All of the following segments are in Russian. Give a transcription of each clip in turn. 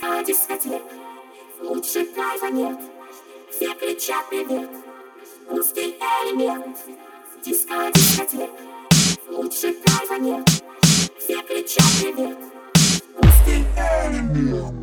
Диско, дискотек, лучше кайфа нет. Все кричат привет, русский элемент. Диско, дискотек, лучше кайфа нет. Все кричат привет, русский элемент.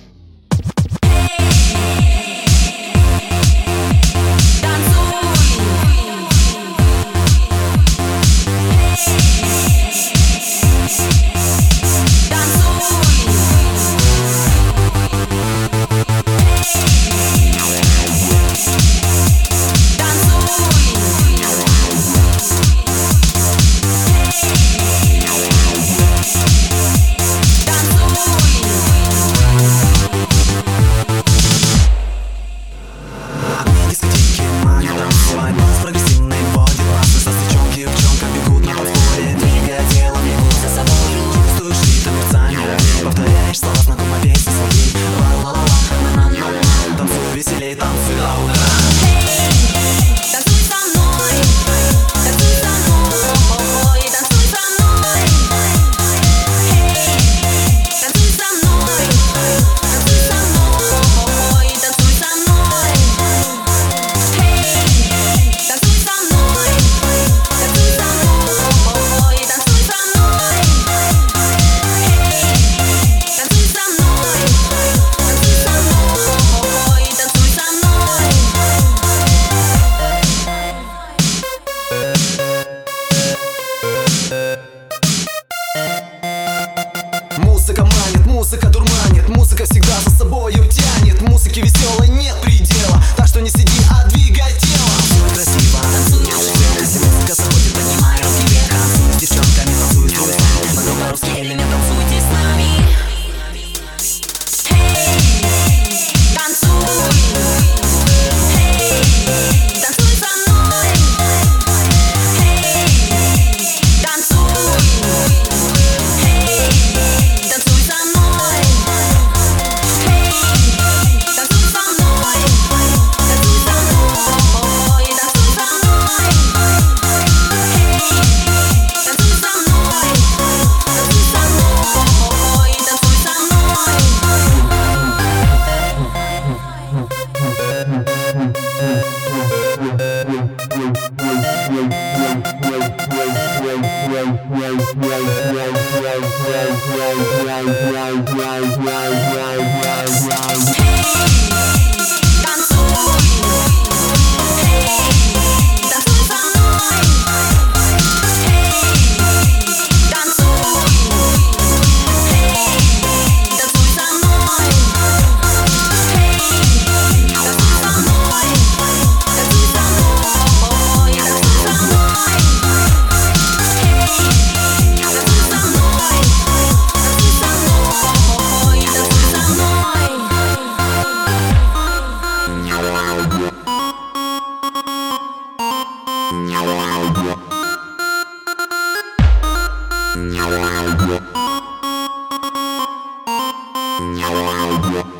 Музыка манит, музыка дурманит, музыка всегда за собою тянет. Музыке веселой нет предела, так что не сиди, а двигай тело. Все красиво, танцуешь вверх. Если музыка заходит, поднимай руки вверх. С девчонками танцуй, твой стиль. Много русский элемент, танцуйте с нами. Wow.